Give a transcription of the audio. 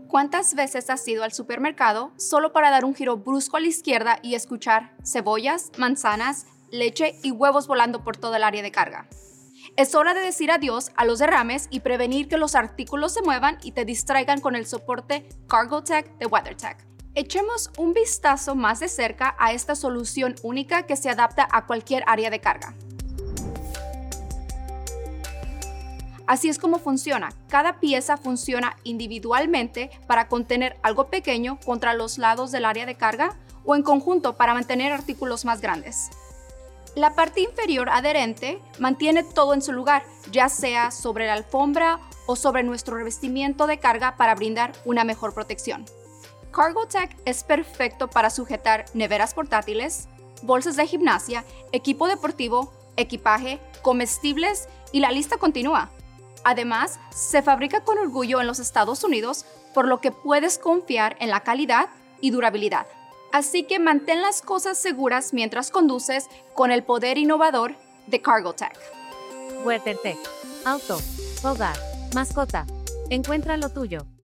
¿Cuántas veces has ido al supermercado solo para dar un giro brusco a la izquierda y escuchar cebollas, manzanas, leche y huevos volando por todo el área de carga? Es hora de decir adiós a los derrames y prevenir que los artículos se muevan y te distraigan con el soporte Cargotec de WeatherTech. Echemos un vistazo más de cerca a esta solución única que se adapta a cualquier área de carga. Así es como funciona. Cada pieza funciona individualmente para contener algo pequeño contra los lados del área de carga o en conjunto para mantener artículos más grandes. La parte inferior adherente mantiene todo en su lugar, ya sea sobre la alfombra o sobre nuestro revestimiento de carga para brindar una mejor protección. Cargotec es perfecto para sujetar neveras portátiles, bolsas de gimnasia, equipo deportivo, equipaje, comestibles y la lista continúa. Además, se fabrica con orgullo en los Estados Unidos, por lo que puedes confiar en la calidad y durabilidad. Así que mantén las cosas seguras mientras conduces con el poder innovador de Cargotec. WeatherTech. Auto, hogar, mascota. Encuentra lo tuyo.